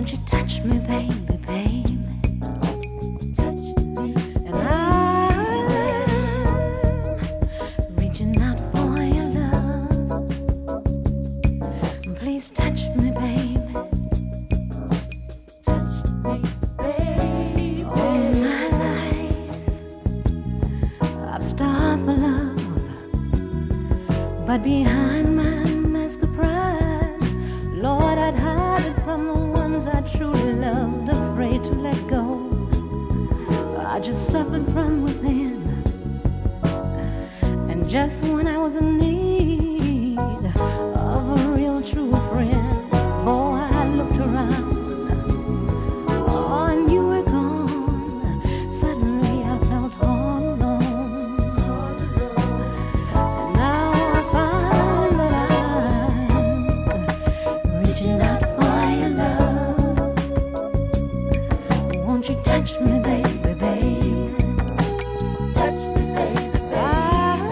Won't you touch me, baby, baby? And I'm reaching out for your love. Please touch me, baby. Touch me, baby. All my life I've starved for love, but behind my mask of pride, Lord, I'd hide it from the ones I truly loved, afraid to let go. I just suffered from within, and just when I was in need of a real true friend, boy, I looked around, oh, and you were gone. Suddenly I felt all alone, and now I find that I'm reaching out for your love. Won't you touch me, baby, baby? Touch me, baby, baby.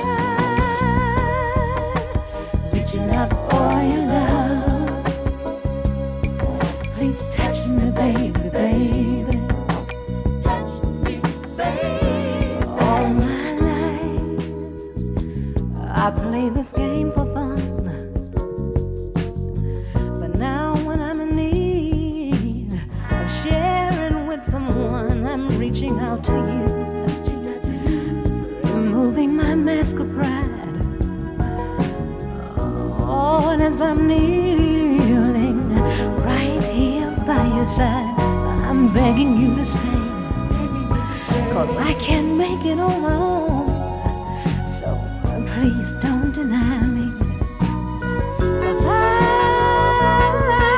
Reaching out for your love. Please touch me, baby, baby. Touch me, baby. All my life I played this game for fun, but now when I'm in need of sharing with someone, I'm reaching out to you, removing my mask of pride. Oh, and as I'm kneeling right here by your side, I'm begging you to stay, 'cause I can't make it on my own. So please don't deny me, 'cause I'm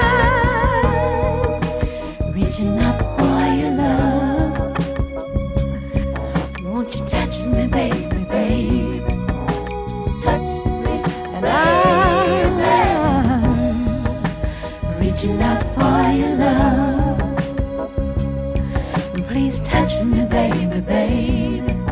reaching out for your love. Won't you touch me, baby, baby? Touch me, and I'm reaching out for your love. Please touch me, baby, baby.